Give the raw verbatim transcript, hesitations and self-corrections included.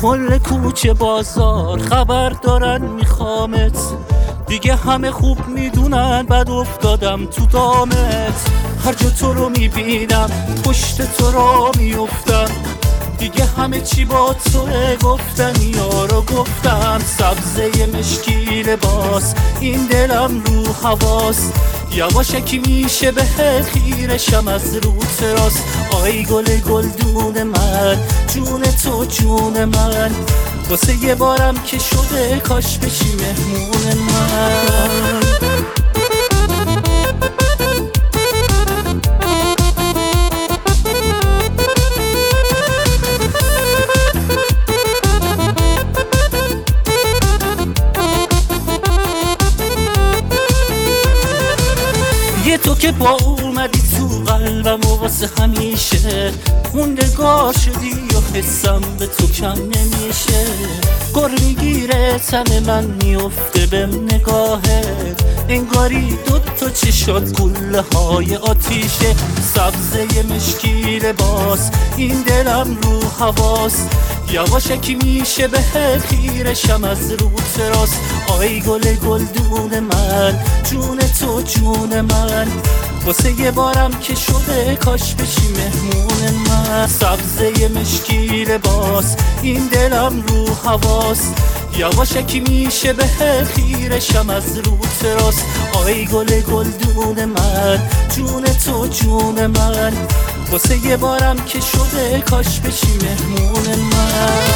کل کوچه بازار خبر دارن میخوامت، دیگه همه خوب میدونن بد افتادم تو دامت. هر جا تو رو میبینم پشت تو را میفتم، دیگه همه چی با توه گفتن یارو گفتم. سبزه مشکی لباس این دلم رو حواس، یواشکی میشه به خیرشم از رو تراس. آی گل گلدون من جون تو جون من، واسه یه بارم که شده کاش بشی مهمون من. یه تو که با اومدی تو قلبم و واسه همیشه موندگار شدی و حسم به تو کم نمیشه. گر میگیره تن من میفته به نگاهت، انگاری دوتا چشات گله های آتیشه. سبزه مشکی لباس این دلم رو حواس، یواشکی میشه به خیرشم از رو تراس. آی گل گلدون من جون تو جون من، واسه یه بارم که شده کاش بشی مهمون من. سبزه مشکی لباس این دلم رو حواس، یواشکی میشه به خیرشم از رو تراس. آی گل گلدون من جون تو جون من، واسه یه بارم که شده کاش بشی مهمون من.